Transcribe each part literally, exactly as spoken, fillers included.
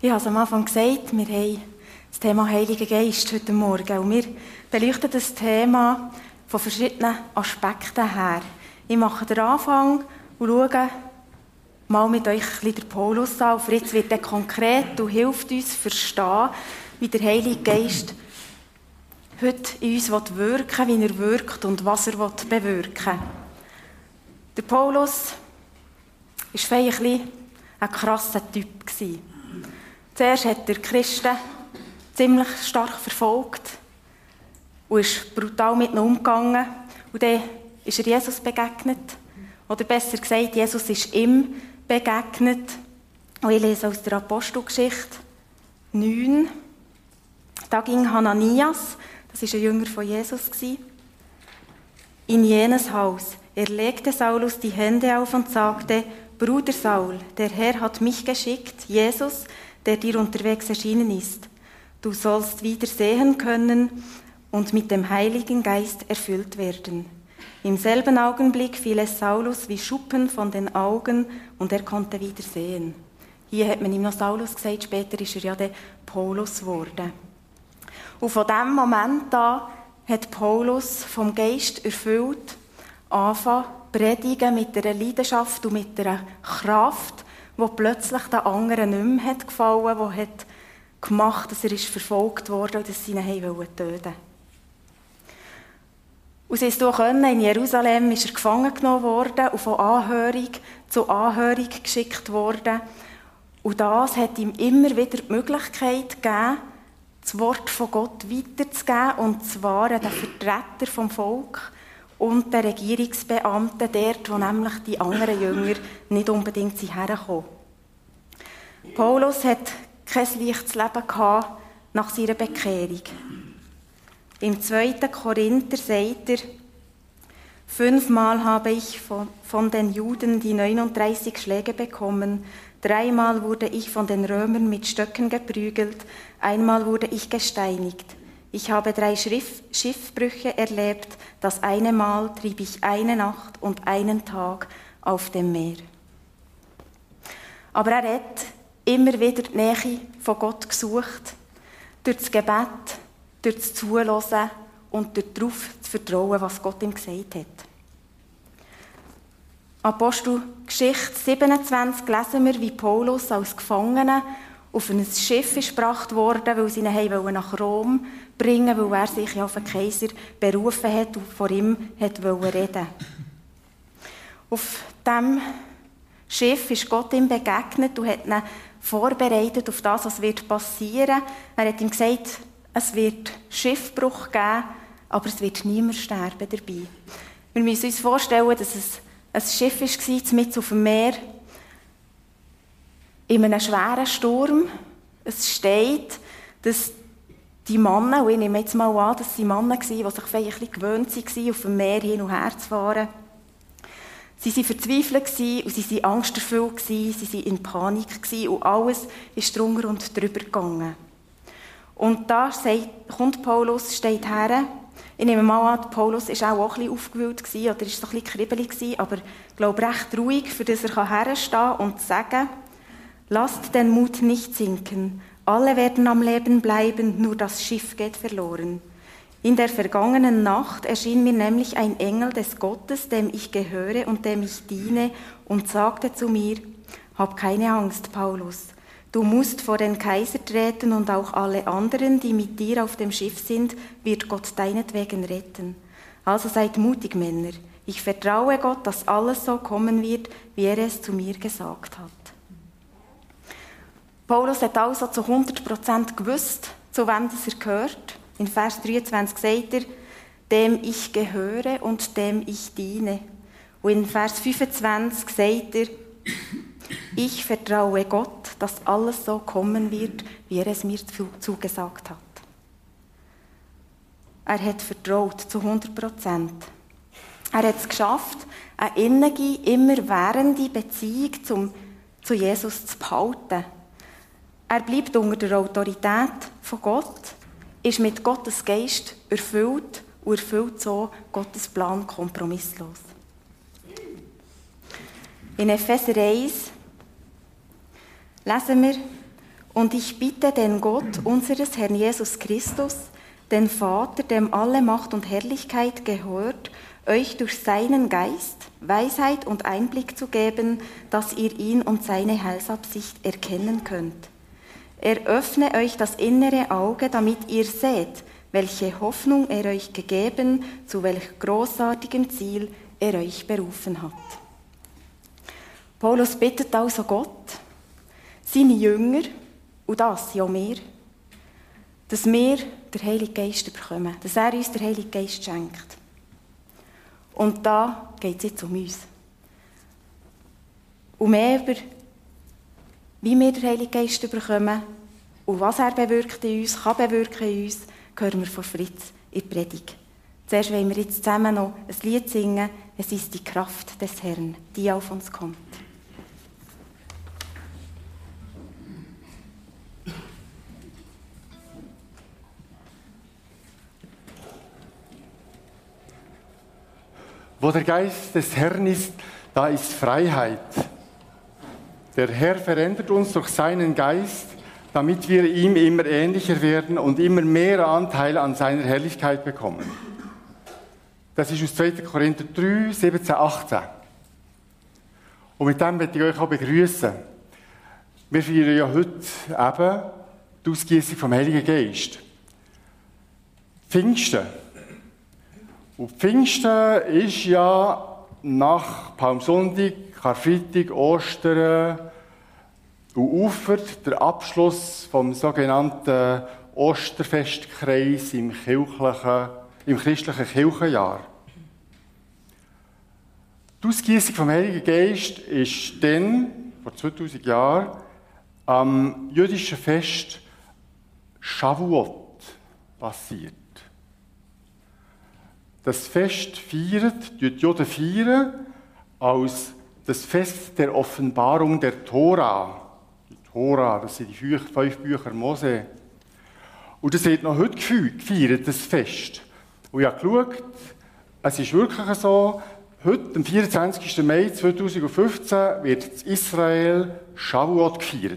Ich habe es am Anfang gesagt, wir haben das Thema Heiliger Geist heute Morgen. Und wir beleuchten das Thema von verschiedenen Aspekten her. Ich mache den Anfang und schaue mal mit euch ein bisschen den Paulus an. Fritz wird dann konkret und hilft uns verstehen, wie der Heilige Geist heute in uns wirken will, wie er wirkt und was er bewirken will. Der Paulus war ein bisschen ein krasser Typ. Zuerst hat er Christen ziemlich stark verfolgt und ist brutal mit ihnen umgegangen. Und dann ist er Jesus begegnet. Oder besser gesagt, Jesus ist ihm begegnet. Und ich lese aus der Apostelgeschichte neun. Da ging Hananias, das war ein Jünger von Jesus, in jenes Haus. Er legte Saulus die Hände auf und sagte: Bruder Saul, der Herr hat mich geschickt, Jesus, der dir unterwegs erschienen ist. Du sollst wieder sehen können und mit dem Heiligen Geist erfüllt werden. Im selben Augenblick fiel es Saulus wie Schuppen von den Augen und er konnte wieder sehen. Hier hat man ihm noch Saulus gesagt, später ist er ja der Paulus geworden. Und von diesem Moment an hat Paulus vom Geist erfüllt angefangen predigen mit einer Leidenschaft und mit einer Kraft, die plötzlich den anderen nicht mehr hat gefallen, die hat gemacht, dass er ist verfolgt wurde und dass sie ihn töten wollten. Und sie ist können, in Jerusalem ist er gefangen genommen worden und von Anhörung zu Anhörung geschickt worden. Und das hat ihm immer wieder die Möglichkeit gegeben, das Wort von Gott weiterzugeben, und zwar an den Vertreter vom Volk und den Regierungsbeamten dort, wo nämlich die anderen Jünger nicht unbedingt hergekommen sind. Paulus hat kein leichtes Leben gehabt nach seiner Bekehrung. Im zweiten Korinther sagt er: Fünfmal habe ich von, von den Juden die neununddreißig Schläge bekommen. Dreimal wurde ich von den Römern mit Stöcken geprügelt. Einmal wurde ich gesteinigt. Ich habe drei Schiff, Schiffbrüche erlebt. Das eine Mal trieb ich eine Nacht und einen Tag auf dem Meer. Aber er hat immer wieder die Nähe von Gott gesucht, durch das Gebet, durch das Zuhören und durch darauf zu vertrauen, was Gott ihm gesagt hat. Apostelgeschichte siebenundzwanzig lesen wir, wie Paulus als Gefangener auf ein Schiff ist gebracht wurde, weil sie ihn nach Rom bringen wollten, weil er sich auf den Kaiser berufen hat und vor ihm reden wollte. Auf diesem Schiff ist Gott ihm begegnet und hat ihn vorbereitet auf das, was wird passieren. Er hat ihm gesagt, es wird Schiffbruch geben, aber es wird niemand sterben dabei. Wir müssen uns vorstellen, dass es ein Schiff war, mitten auf dem Meer, in einem schweren Sturm. Es steht, dass die Männer, und ich nehme jetzt mal an, dass sie Männer waren, die sich vielleicht ein bisschen gewöhnt waren, auf dem Meer hin und her zu fahren. Sie waren verzweifelt und sie waren angsterfüllt, sie waren in Panik und alles ist drunter und drüber gegangen. Und da kommt Paulus, steht her. Ich nehme mal an, Paulus war auch, auch ein bisschen aufgewühlt oder war so ein bisschen kribbelig, aber ich glaube recht ruhig, für das er herstehen kann und sagen: Lasst den Mut nicht sinken. Alle werden am Leben bleiben, nur das Schiff geht verloren. In der vergangenen Nacht erschien mir nämlich ein Engel des Gottes, dem ich gehöre und dem ich diene, und sagte zu mir: Hab keine Angst, Paulus. Du musst vor den Kaiser treten und auch alle anderen, die mit dir auf dem Schiff sind, wird Gott deinetwegen retten. Also seid mutig, Männer. Ich vertraue Gott, dass alles so kommen wird, wie er es zu mir gesagt hat. Paulus hat also zu hundert Prozent gewusst, zu wem er gehört. In Vers dreiundzwanzig sagt er: Dem ich gehöre und dem ich diene. Und in Vers fünfundzwanzig sagt er: Ich vertraue Gott, dass alles so kommen wird, wie er es mir zugesagt hat. Er hat vertraut zu hundert Prozent. Er hat es geschafft, eine innige, immerwährende Beziehung zum, zu Jesus zu behalten. Er bleibt unter der Autorität von Gott, ist mit Gottes Geist erfüllt und erfüllt so Gottes Plan kompromisslos. In Epheser eins lesen wir: Und ich bitte den Gott unseres Herrn Jesus Christus, den Vater, dem alle Macht und Herrlichkeit gehört, euch durch seinen Geist Weisheit und Einblick zu geben, dass ihr ihn und seine Heilsabsicht erkennen könnt. Er öffne euch das innere Auge, damit ihr seht, welche Hoffnung er euch gegeben, zu welch großartigem Ziel er euch berufen hat. Paulus bittet also Gott, seine Jünger, und das sind auch wir, dass wir den Heiligen Geist bekommen, dass er uns den Heiligen Geist schenkt. Und da geht es jetzt um uns. Und mehr über, wie wir den Heiligen Geist bekommen und was er bewirkt in uns, kann bewirken in uns, hören wir von Fritz in der Predigt. Zuerst wollen wir jetzt zusammen noch ein Lied singen. Es ist die Kraft des Herrn, die auf uns kommt. Wo der Geist des Herrn ist, da ist Freiheit. Der Herr verändert uns durch seinen Geist, damit wir ihm immer ähnlicher werden und immer mehr Anteil an seiner Herrlichkeit bekommen. Das ist aus zweiter Korinther drei, siebzehn, achtzehn. Und mit dem möchte ich euch auch begrüßen. Wir feiern ja heute eben die Ausgießung vom Heiligen Geist. Pfingsten. Und Pfingsten ist ja nach Palmsonntag, Karfreitag, Ostern und Ufert der Abschluss vom sogenannten Osterfestkreis im, kirchlichen, im christlichen Kirchenjahr. Die Ausgießung vom Heiligen Geist ist dann, vor zweitausend Jahren, am jüdischen Fest Shavuot passiert. Das Fest feiert, die Juden feiern, als das Fest der Offenbarung der Tora. Die Tora, das sind die fünf Bücher Mose. Und das wird noch heute gefeiert, das Fest. Und ich habe geschaut, es ist wirklich so, heute, am vierundzwanzigsten Mai zweitausendfünfzehn, wird in Israel Shavuot gefeiert.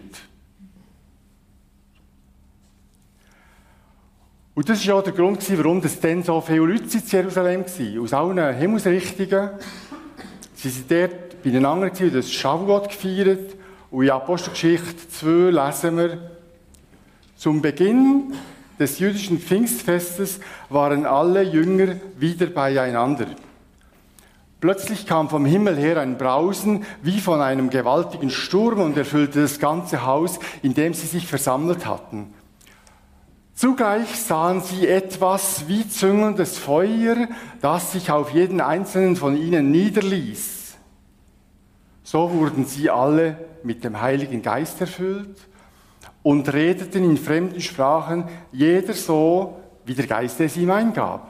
Und das war auch der Grund, warum es dann so viele Leute in Jerusalem waren. Aus allen Himmelsrichtungen. Sie waren dort beieinander und das Shavuot gefeiert. Und in Apostelgeschichte zwei lesen wir, zum Beginn des jüdischen Pfingstfestes waren alle Jünger wieder beieinander. Plötzlich kam vom Himmel her ein Brausen wie von einem gewaltigen Sturm und erfüllte das ganze Haus, in dem sie sich versammelt hatten. Zugleich sahen sie etwas wie züngelndes Feuer, das sich auf jeden einzelnen von ihnen niederließ. So wurden sie alle mit dem Heiligen Geist erfüllt und redeten in fremden Sprachen, jeder so, wie der Geist es ihm eingab.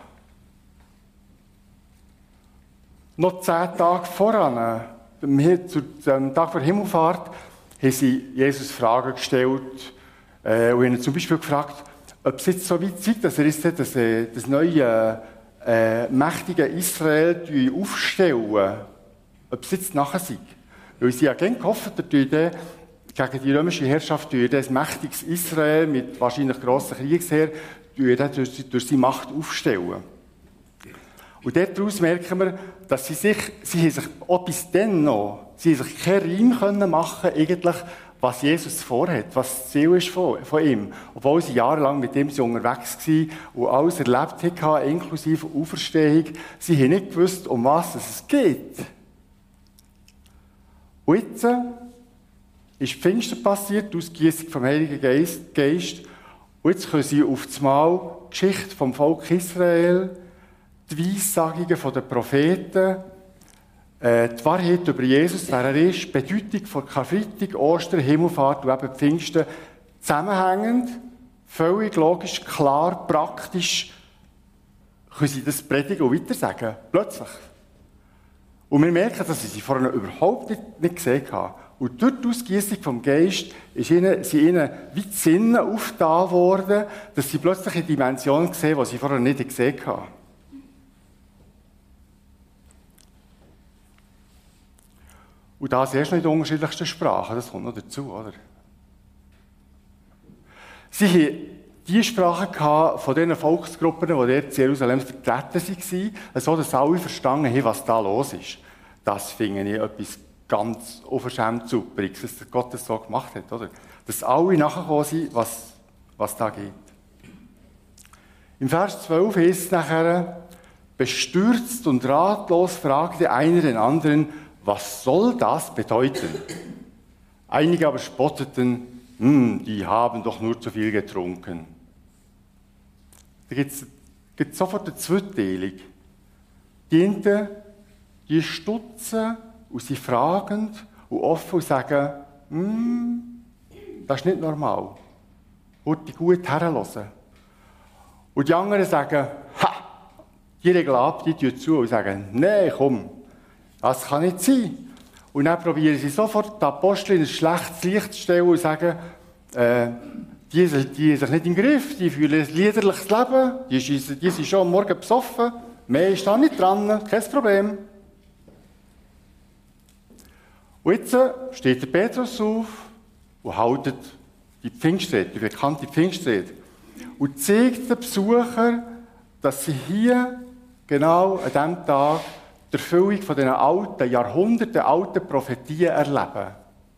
Noch zehn Tage voran, zum Tag vor Himmelfahrt, haben sie Jesus Fragen gestellt äh, und ihn zum Beispiel gefragt, ob es jetzt so weit ist, dass er jetzt das, das neue äh, mächtige Israel aufstellen, ob es jetzt nachher sei. Weil sie ja gerne gehofft haben, gegen die römische Herrschaft, das mächtiges Israel mit wahrscheinlich grossen Kriegsheer, durch, durch seine Macht aufstellen. Und daraus merken wir, dass sie sich, sie haben sich auch bis dann noch, sie haben sich keinen Reim machen können, eigentlich, was Jesus vorhat, was das Ziel ist von, von ihm. Obwohl sie jahrelang mit ihm unterwegs waren und alles erlebt hatten, inklusive Auferstehung, sie haben nicht gewusst, um was es geht. Und jetzt äh, ist Pfingsten passiert, die Ausgießung vom Heiligen Geist, Geist. Und jetzt können sie auf einmal die Geschichte vom Volk Israel, die Weissagungen der Propheten, äh, die Wahrheit über Jesus, wer er ist, die Bedeutung von Karfreitag, Ostern, Himmelfahrt und eben Pfingsten zusammenhängend, völlig logisch, klar, praktisch, können sie das predigen und weitersagen. Plötzlich. Und wir merken, dass sie sie vorher überhaupt nicht, nicht gesehen haben. Und durch die Ausgießung vom Geist ist ihnen, sind ihnen wie die Sinne aufgetan worden, dass sie plötzlich eine Dimension sehen, die sie vorher nicht gesehen haben. Und das erst noch in den unterschiedlichsten Sprachen, das kommt noch dazu, oder? Sie haben die Sprache von den Volksgruppen, die dort in Jerusalem vertreten waren, so dass alle verstanden haben, was da los ist. Das finde ich etwas ganz unverschämt Superiges, dass Gott das so gemacht hat, oder? Dass alle nachgekommen sind, was, was da geht. Im Vers zwölf heißt es nachher, bestürzt und ratlos fragte einer den anderen, was soll das bedeuten? Einige aber spotteten, hm, die haben doch nur zu viel getrunken. Da gibt es sofort eine Zweiteilung. Die einen, die stutzen und sind fragend und offen und sagen, hm, das ist nicht normal. Heute gut herhören. Und die anderen sagen, ha, die regeln ab, die tun zu und sagen, nein, komm, das kann nicht sein. Und dann probieren sie sofort die Apostel in ein schlechtes Licht zu stellen und sagen, äh, die, die haben sich nicht im Griff, die fühlen ein liederliches Leben, die, schiessen, die sind schon am Morgen besoffen, mehr ist da nicht dran, kein Problem. Und jetzt steht der Petrus auf und haltet die Pfingstrede, die bekannte Pfingstrede, und zeigt den Besuchern, dass sie hier genau an diesem Tag die Erfüllung von diesen alten, Jahrhunderte alten Prophetien erleben.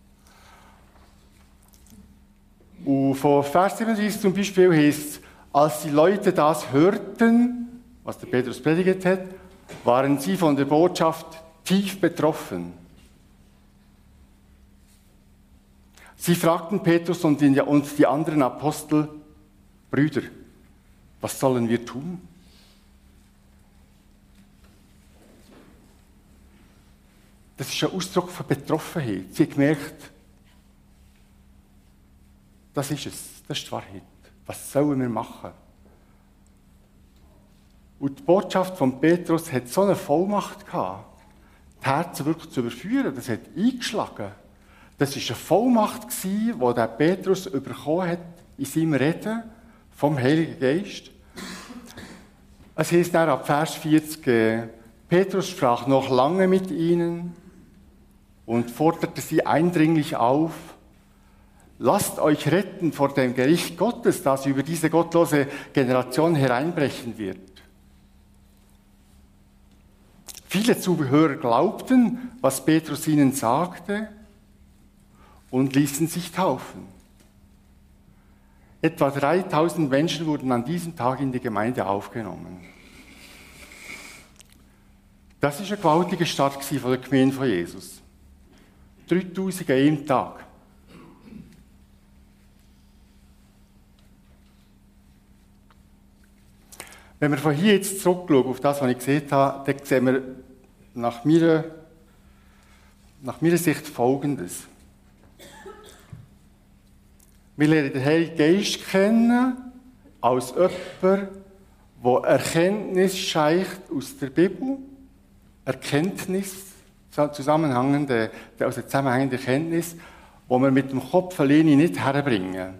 Und von Vers siebenunddreißig zum Beispiel heißt es, als die Leute das hörten, was der Petrus predigt hat, waren sie von der Botschaft tief betroffen. Sie fragten Petrus und die anderen Apostel, Brüder, was sollen wir tun? Das ist ein Ausdruck von Betroffenheit. Sie haben gemerkt, das ist es, das ist die Wahrheit. Was sollen wir machen? Und die Botschaft von Petrus hat so eine Vollmacht gehabt, die Herzen wirklich zu überführen. Das hat eingeschlagen. Das war eine Vollmacht, die der Petrus bekommen hat in seinem Reden vom Heiligen Geist. Es heisst dann ab Vers vierzig, Petrus sprach noch lange mit ihnen und forderte sie eindringlich auf, lasst euch retten vor dem Gericht Gottes, das über diese gottlose Generation hereinbrechen wird. Viele Zuhörer glaubten, was Petrus ihnen sagte, und ließen sich taufen. Etwa dreitausend Menschen wurden an diesem Tag in die Gemeinde aufgenommen. Das war ein gewaltiger Start von der Gemeinde von Jesus. dreitausend an einem Tag. Wenn wir von hier jetzt zurückschauen auf das, was ich gesehen habe, dann sehen wir nach meiner, nach meiner Sicht Folgendes. Wir lernen den Heiligen Geist kennen als jemand, der Erkenntnis scheicht aus der Bibel. Erkenntnis, zusammenhängende, also zusammenhängende Erkenntnis, die wir mit dem Kopf alleine nicht herbringen.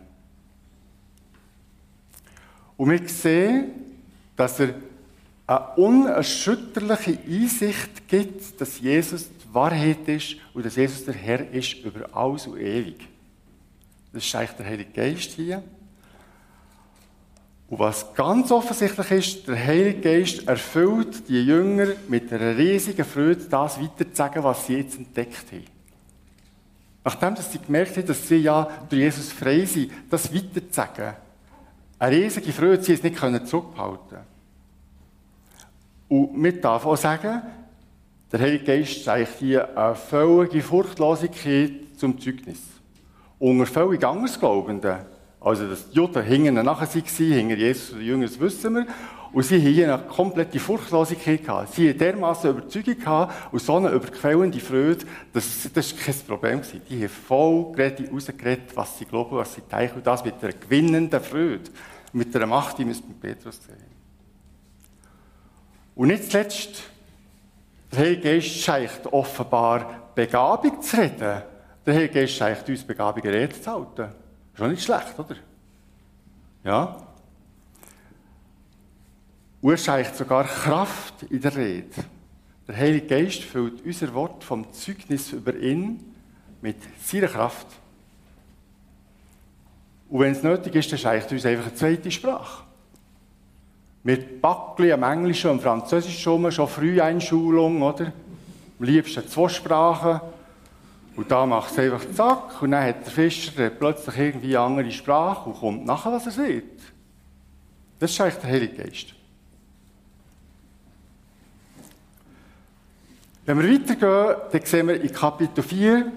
Und wir sehen, dass er eine unerschütterliche Einsicht gibt, dass Jesus die Wahrheit ist und dass Jesus der Herr ist über alles und ewig. Das ist eigentlich der Heilige Geist hier. Und was ganz offensichtlich ist, der Heilige Geist erfüllt die Jünger mit einer riesigen Freude, das weiterzusagen, was sie jetzt entdeckt haben. Nachdem dass sie gemerkt haben, dass sie ja durch Jesus frei sind, das weiterzusagen. Eine riesige Freude, sie es nicht zurückhalten. Und wir dürfen auch sagen, der Heilige Geist zeigt hier eine völlige Furchtlosigkeit zum Zeugnis. Unter völlig Andersglaubenden, also dass die Juden hinten nachher waren, hinter Jesus und den Jüngern, das wissen wir, und sie hatten hier eine komplette Furchtlosigkeit gehabt. Sie hatten dermassen Überzeugung gehabt und so eine überquellende Freude, dass das kein Problem war. Die haben voll geredet, rausgeredet, was sie glauben, was sie denken, und das mit einer gewinnenden Freude, mit einer Macht, die wir es mit Petrus sehen. Und nicht zuletzt, der Heilige Geist scheicht offenbar Begabung zu reden. Der Heilige Geist scheicht uns Begabung, Rede zu halten. Ist auch nicht schlecht, oder? Ja. Und er scheicht sogar Kraft in der Rede. Der Heilige Geist füllt unser Wort vom Zeugnis über ihn mit seiner Kraft. Und wenn es nötig ist, dann scheicht uns einfach eine zweite Sprache. Wir backeln am Englischen und am Französischen rum, schon Früheinschulung, oder? Am liebsten zwei Sprachen. Und da macht es einfach zack. Und dann hat der Fischer plötzlich irgendwie eine andere Sprache und kommt nachher, was er sieht. Das ist eigentlich der Heilige Geist. Wenn wir weitergehen, dann sehen wir in Kapitel vier,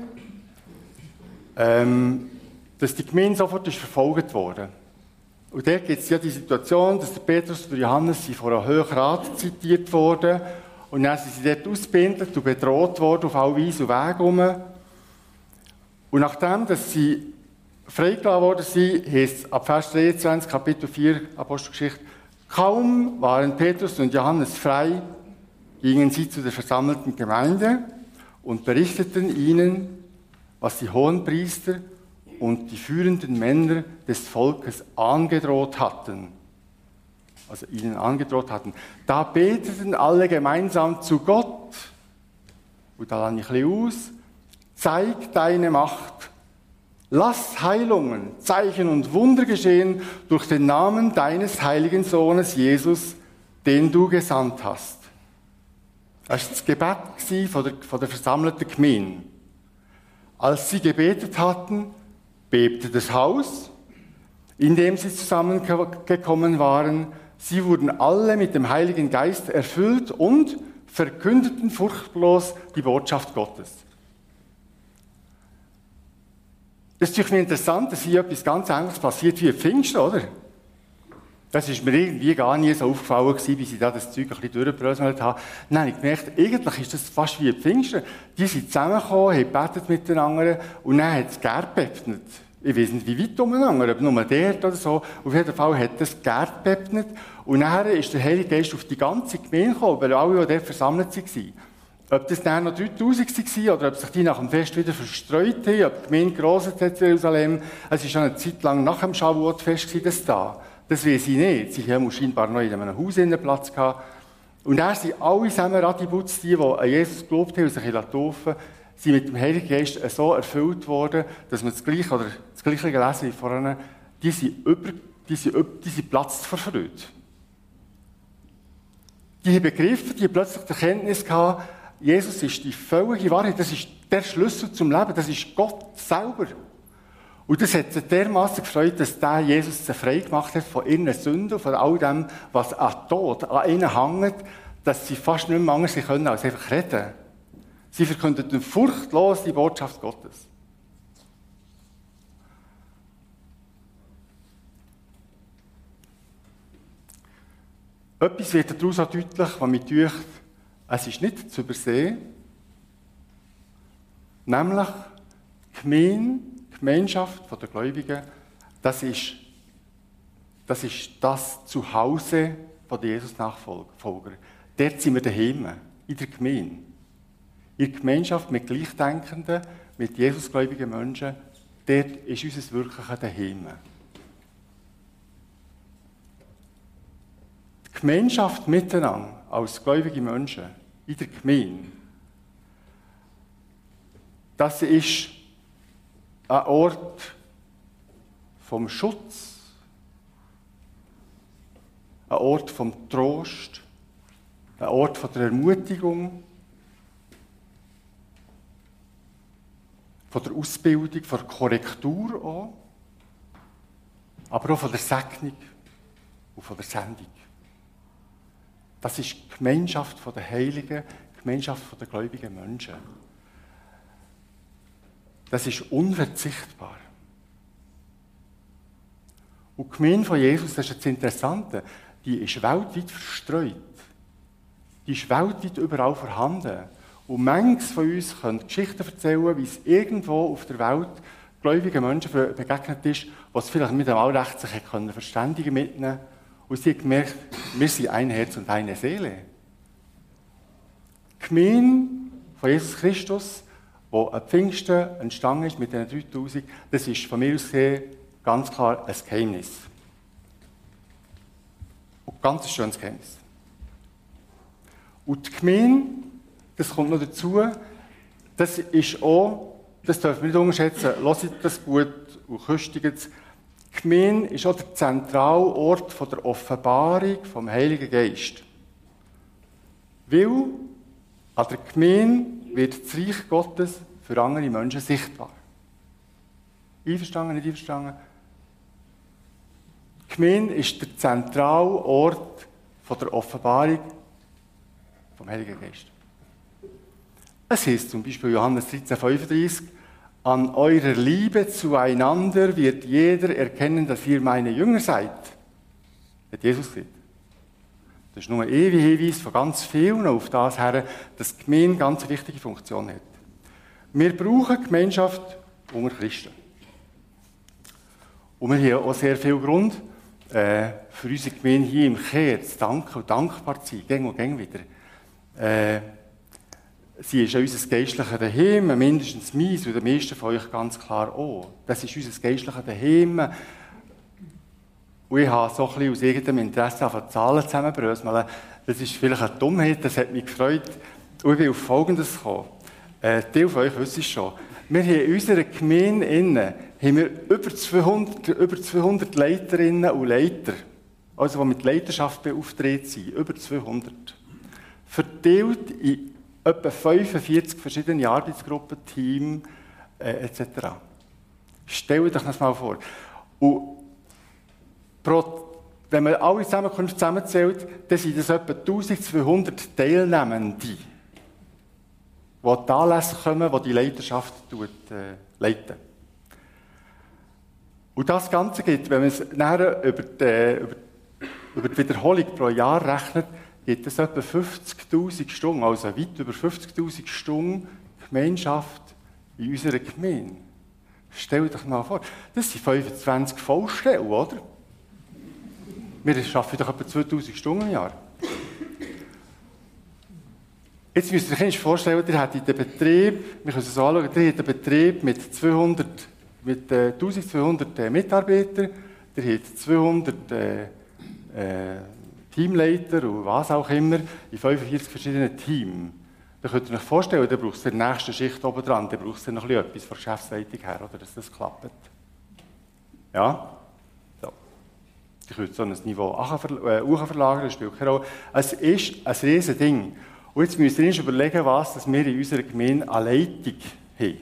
ähm, dass die Gemeinde sofort ist verfolgt wurde. Und dort gibt es ja die Situation, dass der Petrus und Johannes sind vor einem Hohen Rat zitiert wurden. Und dann sind sie dort ausgebindelt und bedroht worden auf alle Weise und Wege herum. Und nachdem, dass sie freigelassen worden sind, heisst es ab Vers dreiundzwanzig, Kapitel vier, Apostelgeschichte, kaum waren Petrus und Johannes frei, gingen sie zu der versammelten Gemeinde und berichteten ihnen, was die Hohenpriester und die führenden Männer des Volkes angedroht hatten. Also ihnen angedroht hatten. Da beteten alle gemeinsam zu Gott. Und da lasse ich ein bisschen aus. Zeig deine Macht. Lass Heilungen, Zeichen und Wunder geschehen durch den Namen deines heiligen Sohnes Jesus, den du gesandt hast. Das war das Gebet von der, von der versammelten Gemeinde. Als sie gebetet hatten, bebte das Haus, in dem sie zusammengekommen waren. Sie wurden alle mit dem Heiligen Geist erfüllt und verkündeten furchtlos die Botschaft Gottes. Das ist natürlich interessant, dass hier etwas ganz Ähnliches passiert wie ein Pfingsten, oder? Das ist mir irgendwie gar nie so aufgefallen gewesen, bis ich da das Zeug ein bisschen durchgebröselt habe. Dann habe ich gemerkt, eigentlich ist das fast wie ein Pfingsten. Die sind zusammengekommen, haben gebetet miteinander und dann hat es gerbebnet. Ich weiß nicht, wie weit umeinander, ob nur dort oder so. Auf jeden Fall hat es gerbebnet. Und nachher ist der Heilige Geist auf die ganze Gemeinde gekommen, weil alle, die dort versammelt waren. Ob das dann noch dreitausend waren oder ob sich die nach dem Fest wieder verstreut haben, ob die Gemeinde gross hat in Jerusalem. Es war schon eine Zeit lang nach dem Shavuot-Fest das da. Das weiß ich nicht. Sie haben scheinbar noch in einem Haus Platz gehabt. Und dann sind alle zusammen Radibutz, die, die an Jesus geglaubt haben und sich taufen, sind mit dem Heiligen Geist so erfüllt worden, dass man das Gleiche, oder das Gleiche gelesen wie vorhin, die sind, über, die sind, über, die sind platzt vor Freude. Die haben begriffen, die haben plötzlich die Erkenntnis gehabt, Jesus ist die völlige Wahrheit, das ist der Schlüssel zum Leben, das ist Gott selber. Und das hat sie dermassen gefreut, dass der Jesus sie frei gemacht hat von ihren Sünden, von all dem, was an Tod an ihnen hängt, dass sie fast nicht mehr anders können als einfach reden. Sie verkündeten furchtlos die Botschaft Gottes. Etwas wird daraus auch deutlich, was mich deucht, es ist nicht zu übersehen, nämlich die Gemeinde, die Gemeinschaft der Gläubigen, das ist das, ist das Zuhause der Jesus-Nachfolger. Dort sind wir daheim, in der Gemeinde. In der Gemeinschaft mit Gleichdenkenden, mit Jesusgläubigen Menschen, dort ist unser wirkliches Daheim. Die Gemeinschaft miteinander, als gläubige Menschen, in der Gemeinde, das ist ein Ort vom Schutz, ein Ort vom Trost, ein Ort von der Ermutigung, von der Ausbildung, von der Korrektur auch, aber auch von der Segnung und von der Sendung. Das ist die Gemeinschaft der Heiligen, die Gemeinschaft der gläubigen Menschen. Das ist unverzichtbar. Und die Gemeinde von Jesus, das ist das Interessante, die ist weltweit verstreut. Die ist weltweit überall vorhanden. Und manches von uns können Geschichten erzählen, wie es irgendwo auf der Welt gläubigen Menschen begegnet ist, was vielleicht mit dem Allrecht sich können verständigen mitnehmen. Und sie haben gemerkt, wir sind ein Herz und eine Seele. Die Gemeinde von Jesus Christus, die an Pfingsten entstanden ist mit den dreitausend, das ist von mir aus gesehen ganz klar ein Geheimnis. Und ganz ein schönes Geheimnis. Und die Gemeinde, das kommt noch dazu, das ist auch, das dürfen wir nicht unterschätzen, hört das gut und köstigt es, Die Gemeinde ist auch der zentrale Ort von der Offenbarung vom Heiligen Geist. Weil an der Gemeinde wird das Reich Gottes für andere Menschen sichtbar. Einverstanden, nicht einverstanden? Die Gemeinde ist der zentrale Ort von der Offenbarung vom Heiligen Geist. Es heißt zum Beispiel Johannes dreizehn fünfunddreißig, an eurer Liebe zueinander wird jeder erkennen, dass ihr meine Jünger seid. Hat Jesus gesagt. Das ist nur ein ewiger Hinweis von ganz vielen auf das her, dass die Gemeinde eine ganz wichtige Funktion hat. Wir brauchen Gemeinschaft unter Christen. Und wir haben auch sehr viel Grund, äh, für unsere Gemeinde hier im Kehr zu danken und dankbar zu sein, gäng und gäng wieder. Äh, sie ist unser geistliches Daheim, mindestens meins und der meisten von euch ganz klar auch. Das ist unser geistliches Daheim. Und ich habe so ein bisschen aus irgendeinem Interesse von Zahlen zusammenbröseln. Das ist vielleicht eine Dummheit, das hat mich gefreut. Und ich bin auf Folgendes gekommen. Äh, Teil von euch wissen es schon. Wir haben in unserer Gemeinde innen, haben wir über zweihundert, über zweihundert Leiterinnen und Leiter, also die mit Leiterschaft beauftragt sind, über zweihundert. Verteilt in etwa fünfundvierzig verschiedene Arbeitsgruppen, Teams äh, et cetera. Stellt euch das mal vor. Und pro, wenn man alle Zusammenkünfte zusammenzählt, dann sind das etwa eintausendzweihundert Teilnehmende, die an die Anlässe kommen, die die Leiterschaft tut, äh, leiten. Und das Ganze geht, wenn man es nachher über die, über, über die Wiederholung pro Jahr rechnet, gibt es etwa fünfzigtausend Stunden, also weit über fünfzigtausend Stunden Gemeinschaft in unserer Gemeinde. Stell dir mal vor, das sind fünfundzwanzig Vollstellen, oder? Wir arbeiten doch etwa zweitausend Stunden im Jahr. Jetzt müsst ihr euch vorstellen, ihr habt den Betrieb, wir können es so anschauen, ihr habt einen Betrieb mit, zweihundert, mit äh, eintausendzweihundert äh, Mitarbeitern, ihr habt zweihundert äh, äh, Teamleiter und was auch immer in fünfundvierzig verschiedenen Teams. Da könnt ihr euch vorstellen, da braucht es in der nächsten Schicht oben dran, da braucht es noch etwas von der Geschäftsleitung her, oder, dass das klappt. Ja? So. Ich könnte so ein Niveau hochverlagern, das spielt keine Rolle. Es ist ein riesiges Ding. Und jetzt müsst ihr uns überlegen, was dass wir in unserer Gemeinde an Leitung haben.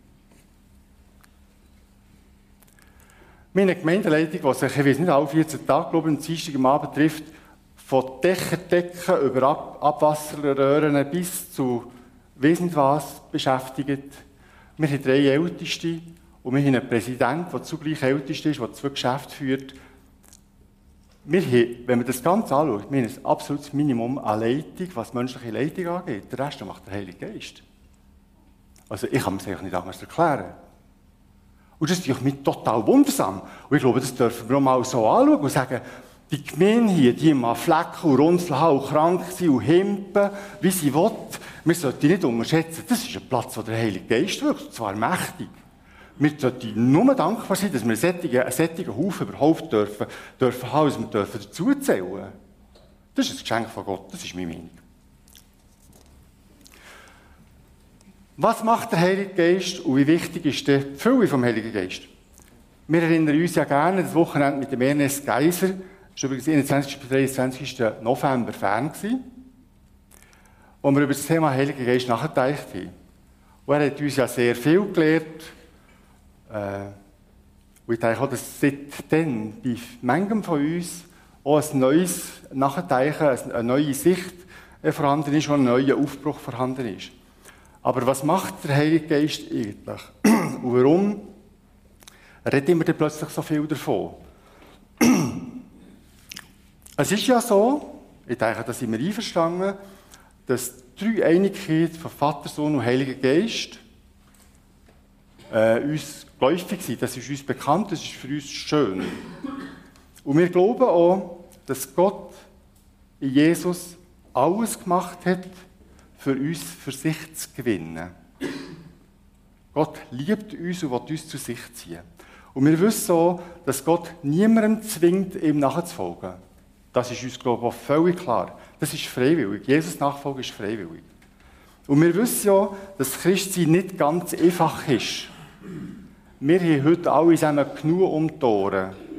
Wir haben eine Gemeindeleitung, die sich, ich weiß nicht, alle vierzehn Tage, glaube ich, am Dienstag am Abend trifft, von Dächerdecken über Ab Abwasserröhren bis zu weiss nicht was beschäftigt. Wir haben drei Älteste und wir haben einen Präsidenten, der zugleich ältest ist, der zwei Geschäfte führt. Wir haben, wenn man das Ganze anschaut, wir haben ein absolutes Minimum an Leitung, was menschliche Leitung angeht. Der Rest macht der Heilige Geist. Also ich kann mir das eigentlich nicht anders erklären. Und das ist natürlich mich total wundersam. Und ich glaube, das dürfen wir auch mal so anschauen und sagen, die Gemeinde hier, die mal Flecken und Runzeln haben und krank sind und himpen, wie sie will, wir sollten die nicht unterschätzen. Das ist ein Platz, wo der Heilige Geist wirkt, und zwar mächtig. Wir sollten nur dankbar sein, dass wir einen solchen, einen solchen Haufen überhaupt dürfen, dürfen haben, dass wir dürfen dazuzählen. Das ist ein Geschenk von Gott, das ist meine Meinung. Was macht der Heilige Geist und wie wichtig ist die Fülle vom Heiligen Geist? Wir erinnern uns ja gerne das Wochenende mit dem Ernest Geiser. Das war übrigens einundzwanzigsten bis dreiundzwanzigsten November fern, wo wir über das Thema Heiliger Geist nachgedacht haben. Und er hat uns ja sehr viel gelehrt. Äh, und ich denke auch, dass seitdem bei manchem von uns auch ein neues Nachdenken, eine neue Sicht vorhanden ist und ein neuer Aufbruch vorhanden ist. Aber was macht der Heilige Geist eigentlich? Und warum reden wir denn plötzlich so viel davon? Es ist ja so, ich denke, da sind wir einverstanden, dass die Dreieinigkeit von Vater, Sohn und Heiliger Geist äh, uns geläufig sind. Das ist uns bekannt, das ist für uns schön. Und wir glauben auch, dass Gott in Jesus alles gemacht hat, für uns für sich zu gewinnen. Gott liebt uns und will uns zu sich ziehen. Und wir wissen auch, dass Gott niemandem zwingt, ihm nachzufolgen. Das ist uns, glaube ich, auch völlig klar. Das ist freiwillig. Jesus Nachfolge ist freiwillig. Und wir wissen ja, dass Christsein nicht ganz einfach ist. Wir haben heute alle zusammen genug um die Ohren.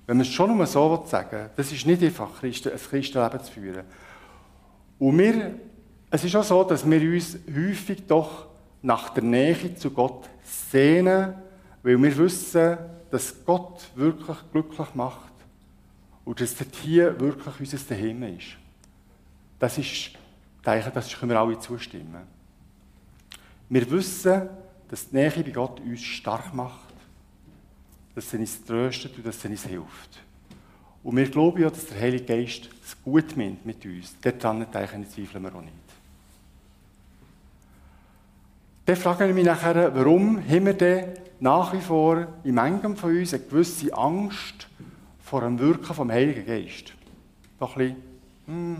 Wenn man es schon nur so sagen will, das ist nicht einfach, ein Christenleben zu führen. Und wir, es ist auch so, dass wir uns häufig doch nach der Nähe zu Gott sehnen, weil wir wissen, dass Gott wirklich glücklich macht und dass das hier wirklich unser Zuhause ist. Das ist, ich denke, das können wir alle zustimmen. Wir wissen, dass die Nähe bei Gott uns stark macht, dass er uns tröstet und dass er uns hilft. Und wir glauben ja, dass der Heilige Geist es gut meint mit uns. Daran zweifeln wir auch nicht. Dann frage ich mich nachher, warum haben wir denn nach wie vor in manchem von uns eine gewisse Angst vor dem Wirken vom Heiligen Geist? Doch ein bisschen, hm.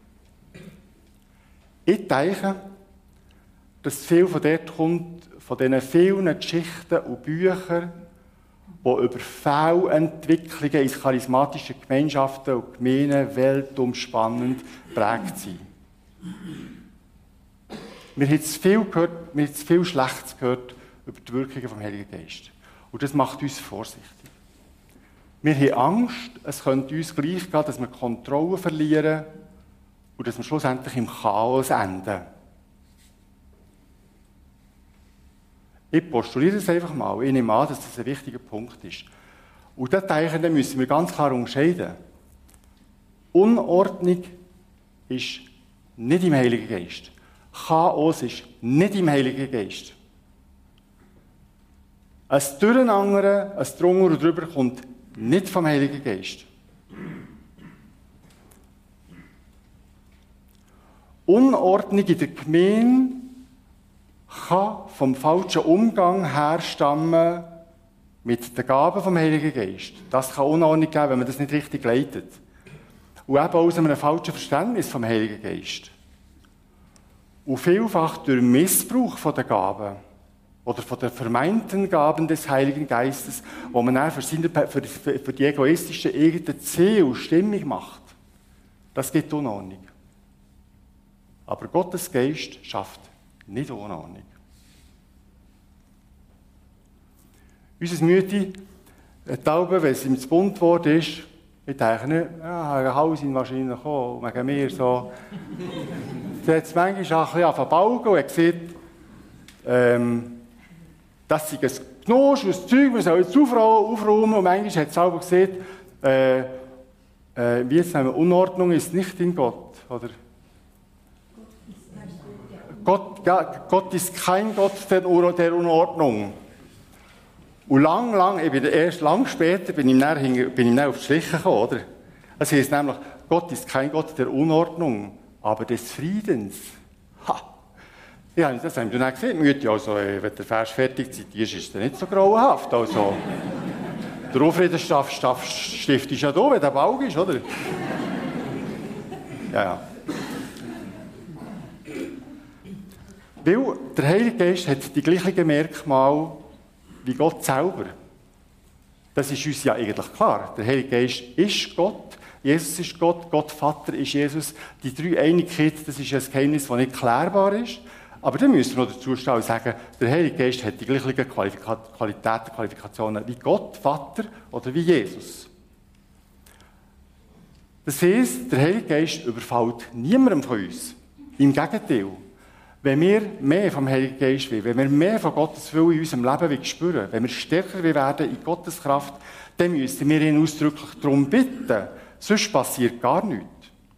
Ich denke, dass viel von dort kommt, von diesen vielen Geschichten und Büchern, die über Fehlentwicklungen in charismatischen Gemeinschaften und Gemeinden weltumspannend geprägt sind. Wir haben zu viel gehört, wir haben zu viel Schlechtes gehört über die Wirkungen vom Heiligen Geist. Und das macht uns vorsichtig. Wir haben Angst, es könnte uns gleich gehen, dass wir die Kontrolle verlieren und dass wir schlussendlich im Chaos enden. Ich postuliere das einfach mal. Ich nehme an, dass das ein wichtiger Punkt ist. Und da denke ich, müssen wir ganz klar unterscheiden. Unordnung ist nicht im Heiligen Geist. Chaos ist nicht im Heiligen Geist. Ein Durcheinander, ein Drunter und Drüber kommt nicht vom Heiligen Geist. Unordnung in der Gemeinde kann vom falschen Umgang herstammen mit den Gaben vom Heiligen Geist. Das kann Unordnung geben, wenn man das nicht richtig leitet. Und eben aus einem falschen Verständnis vom Heiligen Geist. Und vielfach durch Missbrauch von den Gaben oder von den vermeinten Gaben des Heiligen Geistes, wo man dann für, seine, für, für die egoistischen eigenen Ziele Stimmung macht. Das gibt Unordnung. Aber Gottes Geist schafft nicht Unordnung. Unser Mütti, eine Taube, wenn es ihm zu bunt geworden ist, ich denke nicht, ja, eine Hausin wahrscheinlich auch, wegen mir so. Sie hat es manchmal ein bisschen angefangen und hat gesagt, ähm, das sei ein Genuss, ein Zeug, wir sollen es aufräumen. Und manchmal hat sie selber gesagt, äh, äh, wie jetzt nehmen wir, Unordnung ist nicht in Gott, oder? Gott, ja, Gott ist kein Gott der, der Unordnung. Und lang, lang, ich bin erst lang später bin ich dann, bin ich dann auf die Schliche gekommen, oder? Das heisst nämlich, Gott ist kein Gott der Unordnung, aber des Friedens. Ha! Ja, das haben wir dann gesehen. Mütti, also, wenn der Vers fertig zitierst, ist er nicht so grauenhaft. Also, der Aufrederstift ist ja da, wenn der Bauch ist, oder? Ja, ja. Weil der Heilige Geist hat die gleichen Merkmale wie Gott selber. Das ist uns ja eigentlich klar. Der Heilige Geist ist Gott, Jesus ist Gott, Gott Vater ist Jesus. Die Dreieinigkeit, das ist ein Geheimnis, das nicht klärbar ist. Aber dann müssen wir noch dazu stehen und sagen, der Heilige Geist hat die gleichen Qualifika- Qualitäten, Qualifikationen wie Gott, Vater oder wie Jesus. Das heisst, der Heilige Geist überfällt niemandem von uns. Im Gegenteil. Wenn wir mehr vom Heiligen Geist wollen, wenn wir mehr von Gottes Willen in unserem Leben spüren, wenn wir stärker werden in Gottes Kraft, dann müssen wir ihn ausdrücklich darum bitten. Sonst passiert gar nichts.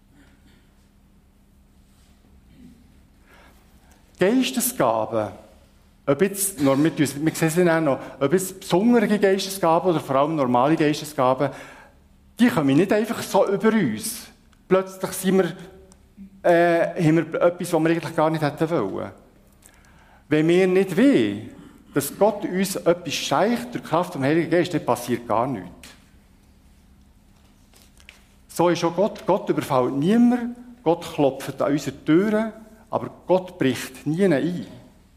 Geistesgaben, ob jetzt, wir, wir sehen es auch noch, ob jetzt besondere Geistesgaben oder vor allem normale Geistesgaben, die kommen nicht einfach so über uns. Plötzlich sind wir Äh, haben wir etwas, was wir eigentlich gar nicht hätten wollen. Wenn wir nicht wollen, dass Gott uns etwas schenkt durch die Kraft des Heiligen Geistes, dann passiert gar nichts. So ist auch Gott. Gott überfällt niemand, Gott klopft an unsere Türen, aber Gott bricht nie ein.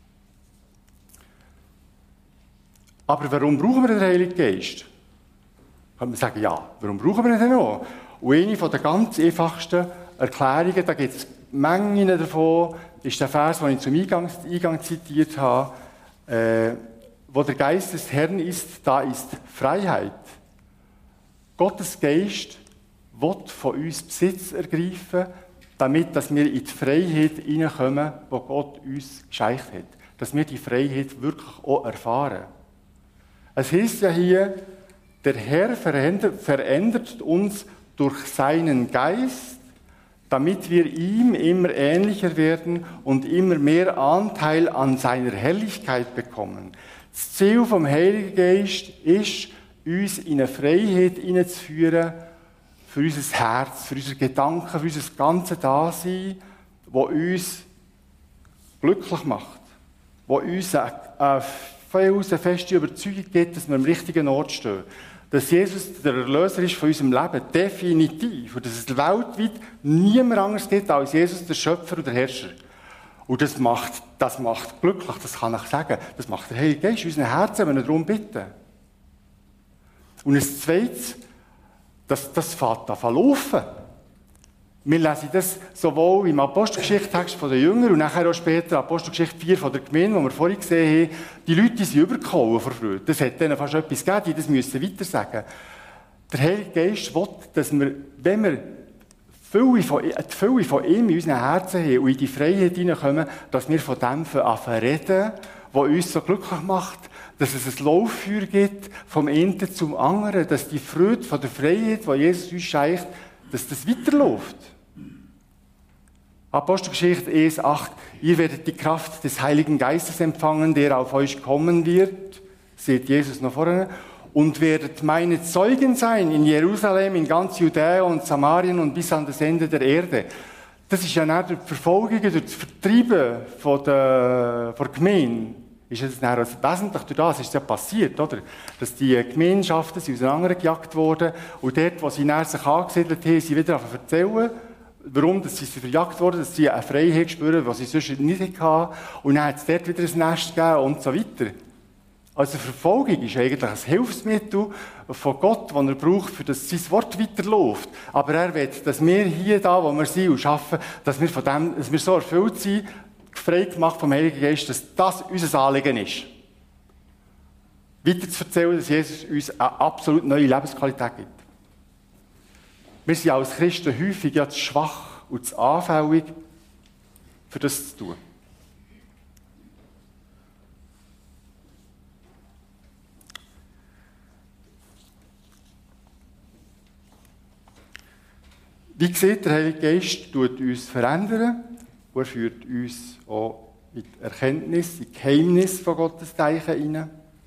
Aber warum brauchen wir den Heiligen Geist? Kann man sagen, ja, warum brauchen wir ihn denn noch? Und eine der ganz einfachsten Erklärungen, da gibt es Mengen davon, ist der Vers, den ich zum Eingang, Eingang zitiert habe, äh, wo der Geist des Herrn ist, da ist Freiheit. Gottes Geist will von uns Besitz ergreifen, damit dass wir in die Freiheit hineinkommen, die Gott uns geschenkt hat. Dass wir die Freiheit wirklich auch erfahren. Es heisst ja hier, der Herr verändert, verändert uns durch seinen Geist, damit wir ihm immer ähnlicher werden und immer mehr Anteil an seiner Herrlichkeit bekommen. Das Ziel vom Heiligen Geist ist, uns in eine Freiheit hineinzuführen, für unser Herz, für unsere Gedanken, für unser ganzes Dasein, das uns glücklich macht, das uns eine, eine, eine feste Überzeugung gibt, dass wir am richtigen Ort stehen. Dass Jesus der Erlöser ist von unserem Leben, definitiv. Und dass es weltweit niemand anderes gibt als Jesus, der Schöpfer und der Herrscher. Und das macht, das macht glücklich, das kann ich sagen. Das macht der Heilige Geist in unseren Herzen, wenn wir darum bitten. Und das Zweite, das, das fängt an zu laufen. Wir lesen das sowohl im Apostelgeschichte-Text von den Jüngern und nachher auch später Apostelgeschichte vier von der Gemeinde, wo wir vorhin gesehen haben, die Leute sind übergekommen vor Freude. Das hat denen fast etwas gegeben, die das müssen weitersagen. Der Heilige Geist will, dass wir, wenn wir die Fülle von, die Fülle von ihm in unseren Herzen haben und in die Freiheit hineinkommen, dass wir von dem anfangen reden, was uns so glücklich macht, dass es ein Lauffeuer gibt, vom einen zum anderen, dass die Freude von der Freiheit, die Jesus uns schenkt, dass das weiterläuft. Apostelgeschichte eins acht. Ihr werdet die Kraft des Heiligen Geistes empfangen, der auf euch kommen wird, seht Jesus noch vorne, und werdet meine Zeugen sein in Jerusalem, in ganz Judäa und Samarien und bis an das Ende der Erde. Das ist ja nicht durch die Verfolgung, durch das Vertreiben von der, von der Gemeinde. Ist es dann also wesentlich durch das ist ja passiert, oder? Dass die Gemeinschaften sind auseinandergejagt wurden und dort, wo sie dann sich angesiedelt haben, sie wieder erzählen, warum dass sie verjagt wurden, dass sie eine Freiheit spüren, die sie sonst nicht hatten. Und dann hat es dort wieder ein Nest gegeben und so weiter. Also Verfolgung ist eigentlich ein Hilfsmittel von Gott, das er braucht, für das sein Wort weiterläuft. Aber er will, dass wir hier, da, wo wir sind und arbeiten, dass wir, von dem, dass wir so erfüllt sind, frei gemacht vom Heiligen Geist, dass das unser Anliegen ist. Weiter zu erzählen, dass Jesus uns eine absolut neue Lebensqualität gibt. Wir sind als Christen häufig ja zu schwach und zu anfällig, für das zu tun. Wie gesagt, der Heilige Geist tut uns verändern. Und er führt uns auch in die Erkenntnis, in die Geheimnis von Gottes Zeichen hinein.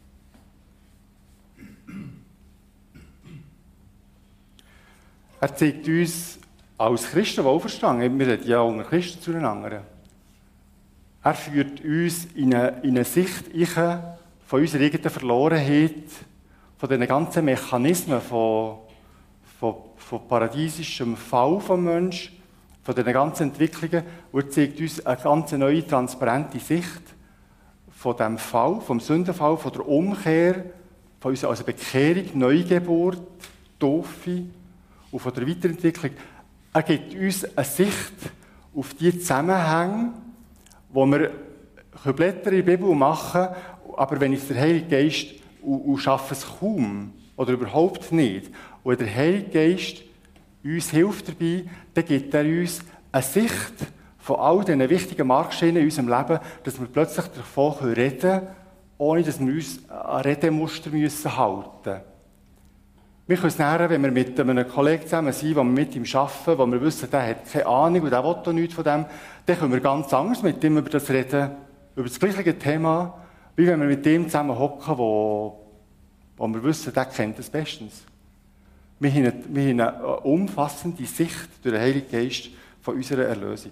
Er zeigt uns als Christen wohlverstanden, wir reden ja unter Christen zueinander. Er führt uns in eine, in eine Sicht von unserer eigenen Verlorenheit, von diesen ganzen Mechanismen von, von, von paradiesischem Fall vom Menschen, von diesen ganzen Entwicklungen, und er zeigt uns eine ganz neue, transparente Sicht von dem Fall, vom Sündenfall, von der Umkehr, von unserer also Bekehrung, Neugeburt, Taufe und von der Weiterentwicklung. Er gibt uns eine Sicht auf die Zusammenhänge, wo wir Blätter in der Bibel machen, aber wenn es der Heilige Geist und, und schaffen es kaum oder überhaupt nicht, und der Heilige Geist uns hilft dabei, dann gibt er uns eine Sicht von all diesen wichtigen Marksteinen in unserem Leben, dass wir plötzlich davon reden können, ohne dass wir uns an Redemuster müssen halten müssen. Wir können es näher, wenn wir mit einem Kollegen zusammen sind, wo wir mit ihm arbeiten, wo wir wissen, der hat keine Ahnung und der will auch nichts von dem, dann können wir ganz anders mit ihm über das reden, über das gleiche Thema, wie wenn wir mit dem zusammen hocken, wo, wo wir wissen, der kennt es bestens. Wir haben, eine, wir haben eine umfassende Sicht durch den Heiligen Geist von unserer Erlösung.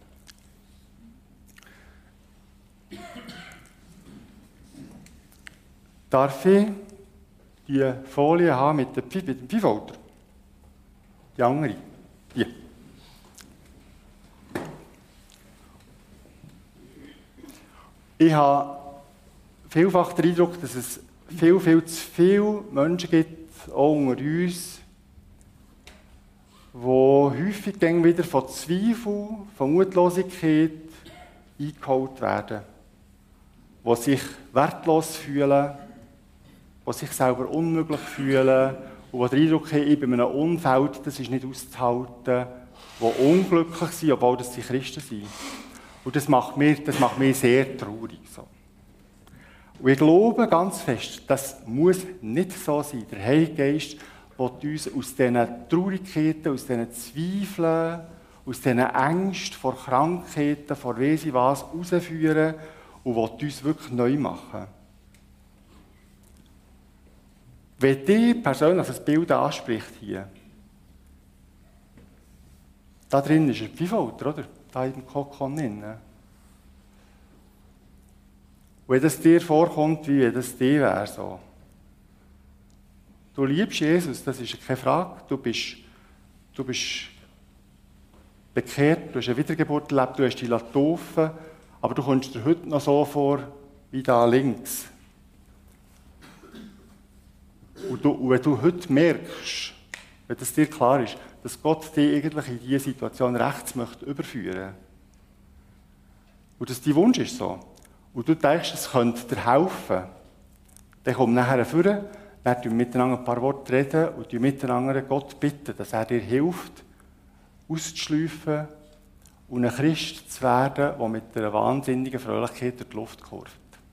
Darf ich die Folie haben mit dem Pfeiffolter? Die andere? Die. Ich habe vielfach den Eindruck, dass es viel, viel zu viele Menschen gibt, auch unter uns, die häufig dann wieder von Zweifel, von Mutlosigkeit eingeholt werden, die sich wertlos fühlen, die sich selber unmöglich fühlen und die den Eindruck haben, ich bin in einem Umfeld, das ist nicht auszuhalten, die unglücklich sind, obwohl das sie Christen sind. Und das macht mich, das macht mich sehr traurig. So. Und ich glaube ganz fest, das muss nicht so sein. Der Heilige Geist will uns aus diesen Traurigkeiten, aus diesen Zweifeln, aus diesen Ängsten vor Krankheiten, vor weiss ich was, rausführen und will uns wirklich neu machen. Wenn dich persönlich das Bild anspricht hier, da drin ist ein Pfeifalter, oder? Da in dem Kokon drin. Und wenn das dir vorkommt, wie wenn das dir wäre, so. Du liebst Jesus, das ist keine Frage. Du bist, du bist bekehrt, du hast eine Wiedergeburt erlebt, du hast dich taufen, aber du kommst dir heute noch so vor, wie da links. Und, du, und wenn du heute merkst, wenn das dir klar ist, dass Gott dich eigentlich in diese Situation rechts möchte überführen. Und dass dein Wunsch ist so. Und du denkst, es könnte dir helfen. Dann komm nachher vorne, dann reden wir miteinander ein paar Worte reden und miteinander Gott bitten, dass er dir hilft, auszuschleifen und ein Christ zu werden, der mit einer wahnsinnigen Fröhlichkeit durch die Luft kurft.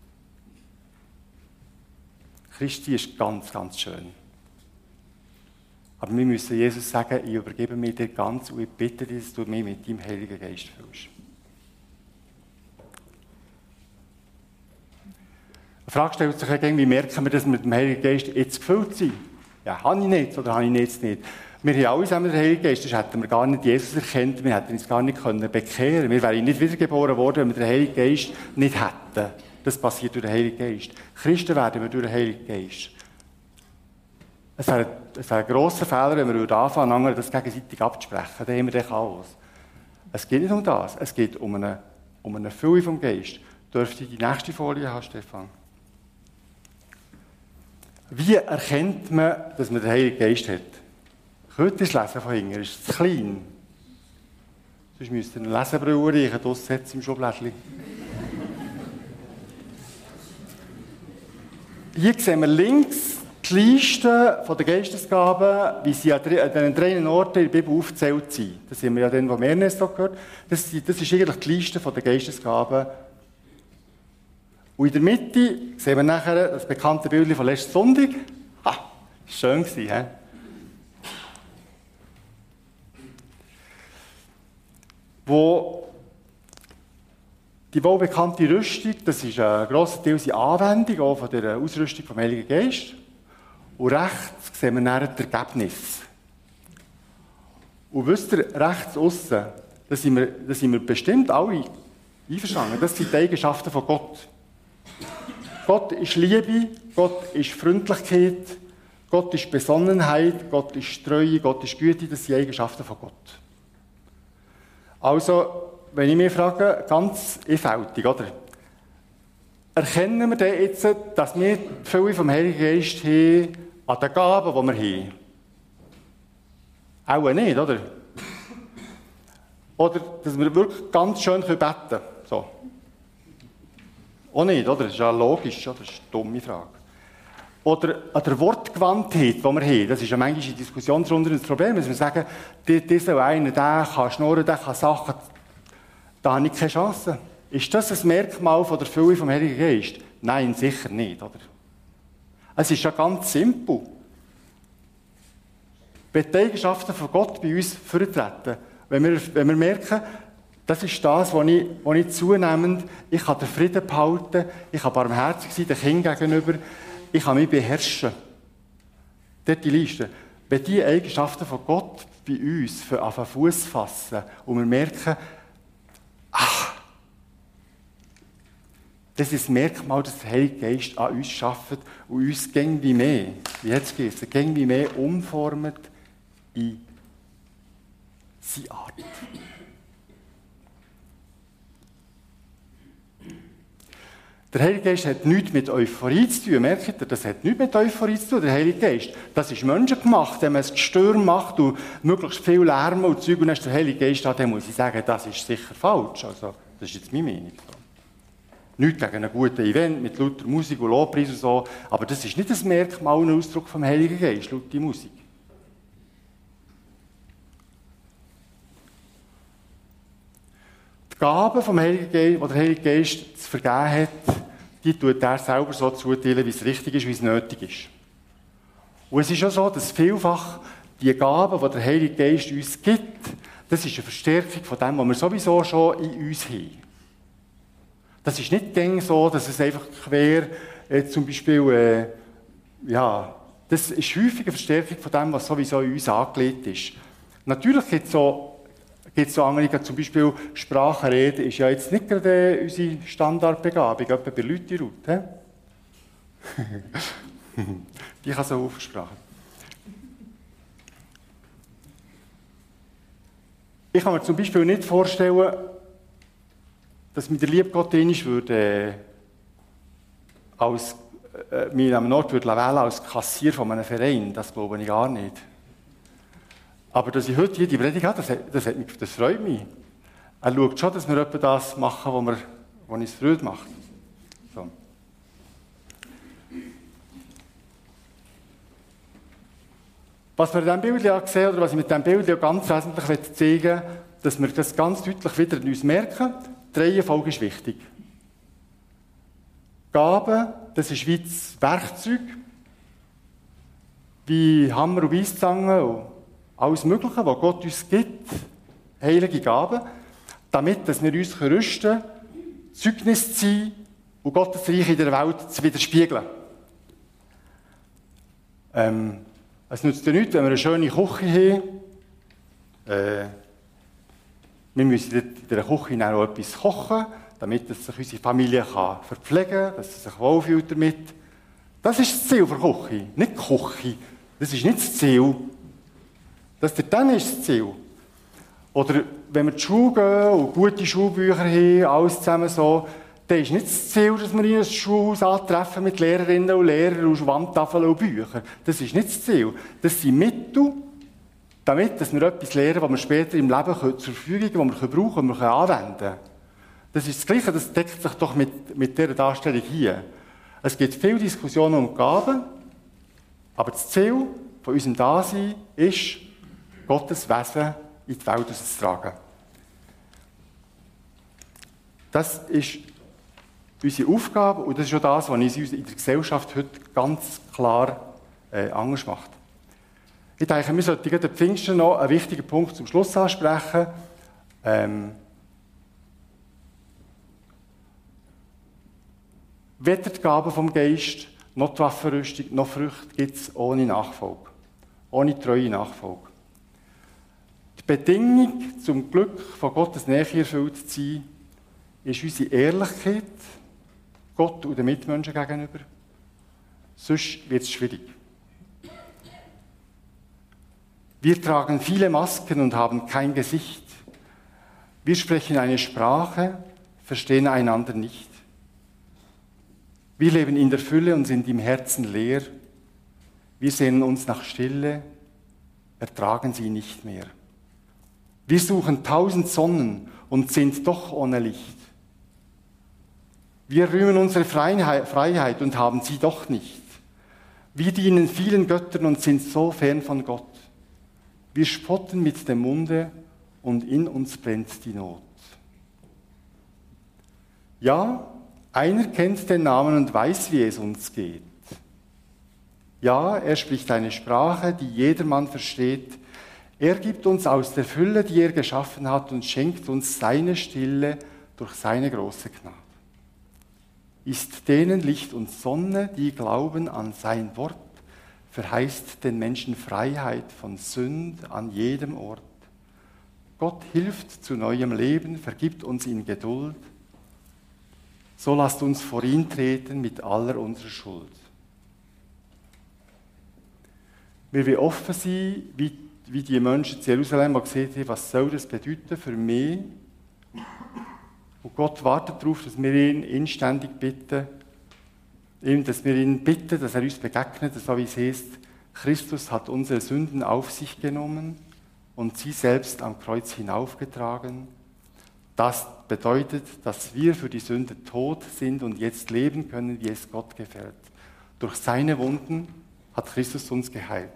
Christi ist ganz, ganz schön. Aber wir müssen Jesus sagen, ich übergebe mir dir ganz und ich bitte dich, dass du mich mit deinem Heiligen Geist füllst. Die Frage stellt sich irgendwie, wie merken wir, dass wir mit dem Heiligen Geist jetzt gefüllt sind? Ja, habe ich nicht oder habe ich jetzt nicht? Wir haben alle zusammen den Heiligen Geist, sonst hätten wir gar nicht Jesus erkannt, wir hätten uns gar nicht bekehren können. Wir wären nicht wiedergeboren worden, wenn wir den Heiligen Geist nicht hätten. Das passiert durch den Heiligen Geist. Christen werden wir durch den Heiligen Geist. Es wäre, es wäre ein grosser Fehler, wenn wir anfangen, anderen das gegenseitig abzusprechen. Dann haben wir den Chaos. Es geht nicht um das. Es geht um eine, um eine Fülle vom Geist. Dürfte ich die nächste Folie haben, Stefan? Wie erkennt man, dass man den Heiligen Geist hat? Könnt ihr es lesen von hinten? Ist es klein? Sonst müsst ihr eine Lesebrille reichen, das setzt im Schublädchen. Hier sehen wir links die Liste der Geistesgaben, wie sie an den drei Orten in der Bibel aufgezählt sind. Das haben wir ja dann, wo wir Ernest auch gehört. Das, das ist eigentlich die Liste der Geistesgaben. Und in der Mitte sehen wir nachher das bekannte Bild von letzten Sonntag. Ha, schön gewesen, he? Wo die wohlbekannte Rüstung, das ist ein grosser Teil die Anwendung auch von der Ausrüstung vom Heiligen Geist. Und rechts sehen wir dann das Ergebnis. Und wisst ihr, rechts aussen, da sind wir, da sind wir bestimmt alle einverstanden. Das sind die Eigenschaften von Gott. Gott ist Liebe, Gott ist Freundlichkeit, Gott ist Besonnenheit, Gott ist Treue, Gott ist Güte, das sind Eigenschaften von Gott. Also, wenn ich mich frage, ganz einfältig, oder? Erkennen wir denn jetzt, dass wir die Fülle vom Heiligen Geist haben an den Gaben, die wir haben? Auch nicht, oder? Oder, dass wir wirklich ganz schön beten können. So. Auch nicht, oder? Das ist ja logisch, oder? Das ist eine dumme Frage. Oder an der Wortgewandtheit, die wir haben. Das ist ja manchmal in Diskussionsrunden das Problem, dass wir sagen, dieser eine, der kann schnurren, der kann Sachen, da habe ich keine Chance. Ist das ein Merkmal von der Fülle vom Heiligen Geist? Nein, sicher nicht, oder? Es ist ja ganz simpel. Wenn die Eigenschaften von Gott bei uns vortreten, wenn wir, wenn wir merken, das ist das, was ich, was ich zunehmend, ich kann den Frieden behalten, ich kann barmherzig sein, den Kindern gegenüber, ich kann mich beherrschen. Dort die Liste. Wenn diese Eigenschaften von Gott bei uns auf den Fuß fassen und wir merken, ach, das ist das Merkmal, dass der Heilige Geist an uns arbeitet und uns gäng wie mehr, wie jetzt geht es, gäng wie mehr umformt in seine Art. Der Heilige Geist hat nichts mit Euphorie zu tun. Merkt ihr, das hat nichts mit Euphorie zu tun, der Heilige Geist. Das ist menschengemacht. Wenn man ein Gestürm macht und möglichst viel Lärm und Zeug und dann ist der Heilige Geist da, dann muss ich sagen, das ist sicher falsch. Also, das ist jetzt meine Meinung. Nichts gegen einen guten Event mit lauter Musik und Lobpreis und so, aber das ist nicht ein Merkmal und ein Ausdruck vom Heiligen Geist, laute Musik. Die Gaben vom Heiligen Geist, die der Heilige Geist zu vergeben hat, die tut er selber so zuteilen, wie es richtig ist, wie es nötig ist. Und es ist auch so, dass vielfach die Gaben, die der Heilige Geist uns gibt, das ist eine Verstärkung von dem, was wir sowieso schon in uns haben. Das ist nicht gängig so, dass es einfach quer, äh, zum Beispiel, äh, ja, das ist häufig eine Verstärkung von dem, was sowieso in uns angelegt ist. Natürlich gibt es so Gibt es so andere, zum Beispiel Sprachenrede ist ja jetzt nicht gerade unsere Standardbegabung, etwa bei Leuten in Ruth. Die kann so aufsprachen. Ich kann mir zum Beispiel nicht vorstellen, dass mir der liebe Gott einmal würde, äh, als, äh, mich am Ort würde wählen als Kassier von einem Verein. Das glaube ich gar nicht. Aber dass ich heute hier die Predigt habe, das, das, hat mich, das freut mich. Er schaut schon, dass wir etwa das machen, was, wir, was uns Freude macht. So. Was wir in diesem Bild ja sehen, oder was ich mit diesem Bild ja ganz wesentlich zeigen will, dass wir das ganz deutlich wieder in uns merken, die Reihenfolge ist wichtig. Gaben, das ist wie das Werkzeug, wie Hammer und Weisstange und alles Mögliche, was Gott uns gibt, heilige Gaben, damit dass wir uns rüsten können, Zeugnis zu sein und Gottes Reich in der Welt zu widerspiegeln. Ähm, es nützt ja nichts, wenn wir eine schöne Küche haben. Äh, wir müssen in dieser Küche auch etwas kochen, damit sich unsere Familie kann verpflegen kann, dass sie sich wohlfühlt damit. Das ist das Ziel der Küche, nicht die Küche. Das ist nicht das Ziel. Das dann ist das Ziel. Oder wenn wir in die Schule gehen und gute Schulbücher haben, alles zusammen so, dann ist nicht das Ziel, dass wir in ein Schulhaus antreffen mit Lehrerinnen und Lehrern und Wandtafeln und Büchern. Das ist nicht das Ziel. Das sind Mittel, damit dass wir etwas lernen, was wir später im Leben zur Verfügung haben, das wir brauchen, das wir anwenden können. Das ist das Gleiche, das deckt sich doch mit, mit dieser Darstellung hier. Es gibt viele Diskussionen um Gaben, aber das Ziel von unserem Dasein ist, Gottes Wesen in die Welt auszutragen. Das ist unsere Aufgabe und das ist auch das, was uns in der Gesellschaft heute ganz klar äh, anders macht. Ich denke, wir sollten den Pfingsten noch einen wichtigen Punkt zum Schluss ansprechen. Ähm, weder die Gaben vom Geist, noch die Waffenrüstung, noch Früchte gibt es ohne Nachfolge. Ohne treue Nachfolge. Die Bedingung, zum Glück von Gottes Nähe erfüllt zu sein, ist unsere Ehrlichkeit Gott und den Mitmenschen gegenüber. Sonst wird es schwierig. Wir tragen viele Masken und haben kein Gesicht. Wir sprechen eine Sprache, verstehen einander nicht. Wir leben in der Fülle und sind im Herzen leer. Wir sehnen uns nach Stille, ertragen sie nicht mehr. Wir suchen tausend Sonnen und sind doch ohne Licht. Wir rühmen unsere Freiheit und haben sie doch nicht. Wir dienen vielen Göttern und sind so fern von Gott. Wir spotten mit dem Munde und in uns brennt die Not. Ja, einer kennt den Namen und weiß, wie es uns geht. Ja, er spricht eine Sprache, die jedermann versteht. Er gibt uns aus der Fülle, die er geschaffen hat, und schenkt uns seine Stille durch seine große Gnade. Ist denen Licht und Sonne, die glauben an sein Wort, verheißt den Menschen Freiheit von Sünd an jedem Ort. Gott hilft zu neuem Leben, vergibt uns in Geduld. So lasst uns vor ihn treten mit aller unserer Schuld. Wir wollen offen sein, wie, wie die Menschen in Jerusalem, die gesehen haben, was soll das bedeuten für mich? Und Gott wartet darauf, dass wir ihn inständig bitten, dass wir ihn bitten, dass er uns begegnet, so wie es heißt, Christus hat unsere Sünden auf sich genommen und sie selbst am Kreuz hinaufgetragen. Das bedeutet, dass wir für die Sünde tot sind und jetzt leben können, wie es Gott gefällt. Durch seine Wunden hat Christus uns geheilt.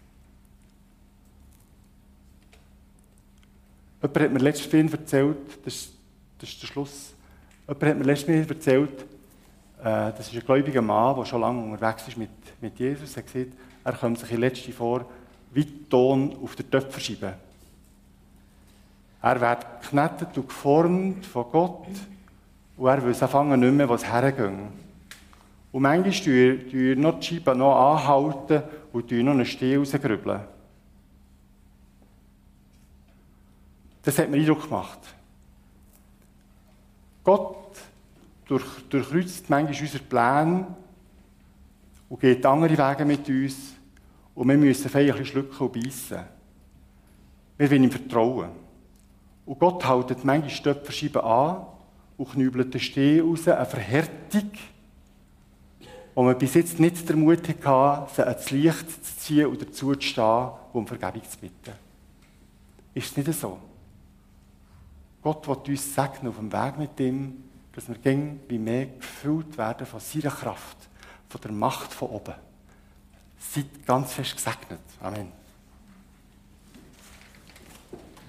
Jemand hat mir letztes Film erzählt, das ist, das ist der Schluss, jemand hat mir letztes Mal erzählt, äh, das ist ein gläubiger Mann, der schon lange unterwegs ist mit, mit Jesus. Er hat gesagt, er kommt sich in letzter vor, wie Ton auf der Töpferscheibe. Er wird geknetet und geformt von Gott und er will anfangen nicht mehr, was hergeht. Und manchmal tun wir noch die Scheibe noch anhalten und noch einen Stiel rausgrübeln. Das hat mir Eindruck gemacht. Gott durch, durchkreuzt manchmal unsere Pläne und geht andere Wege mit uns und wir müssen ein bisschen schlucken und beißen. Wir wollen ihm vertrauen. Und Gott hält manchmal die Töpferscheibe an und knübelt den Stehen raus, eine Verhärtung, wo man bis jetzt nicht den Mut hatte, sie ans Licht zu ziehen und dazu zu stehen, um Vergebung zu bitten. Ist es nicht so? Gott will uns segnen auf dem Weg mit ihm, dass wir gäng wie mehr gefüllt werden von seiner Kraft, von der Macht von oben. Seid ganz fest gesegnet. Amen.